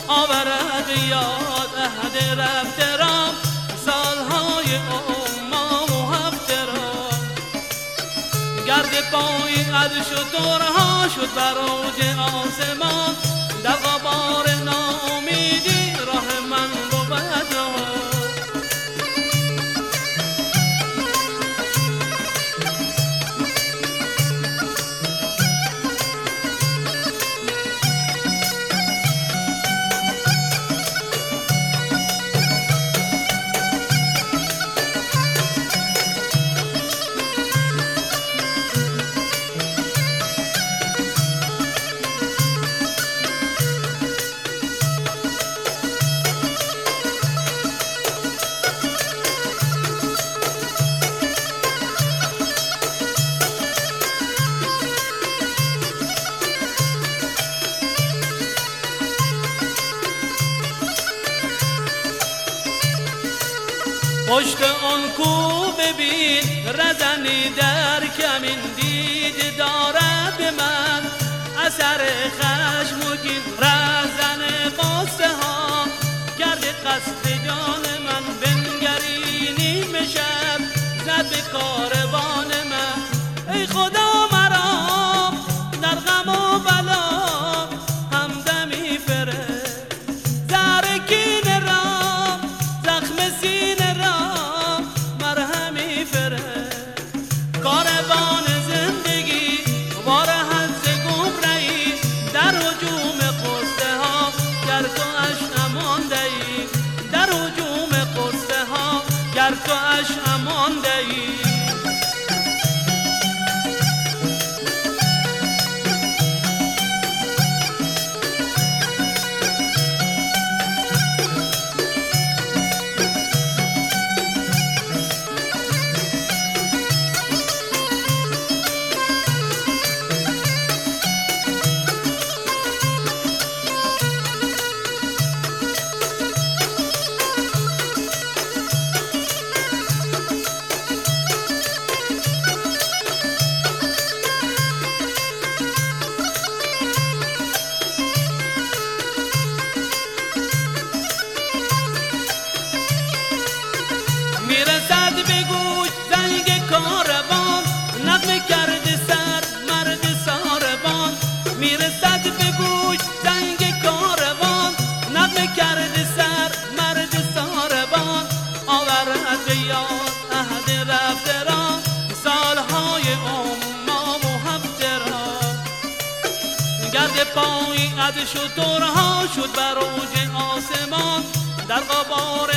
آورد یاد عهد رفته را، سالهای امام و هفته را. گرد پای از شترها شد بر اوج آسمان، در غبار ناامیدی راه من بود نهان. پشت آن کو ببین رزنی در کمین، دید دارد به من اثر خشمگین. رزن قصه ها کرد قصد جان من، بنگری نیمه شب زد به کاروان من. ای خدا مرا در غم و بلا همدمی فرست، زهر کینه را زخم سینه را مرهمی فرست. کاروان زندگی بار حز گمرهی، در هجوم قصه ها گر تو اش امان دهی، در هجوم قصه ها گر تو اش امان دهی. میرسد به گوش زنگ کاروان، نغمه کرده سر مرد ساربان. میرسد به گوش زنگ کاروان، نغمه کرده سر مرد ساربان. آورد یاد عهد رفته را، سالهای امام و هفته را. گرد پای از شترها شد بر اوج آسمان، در غبار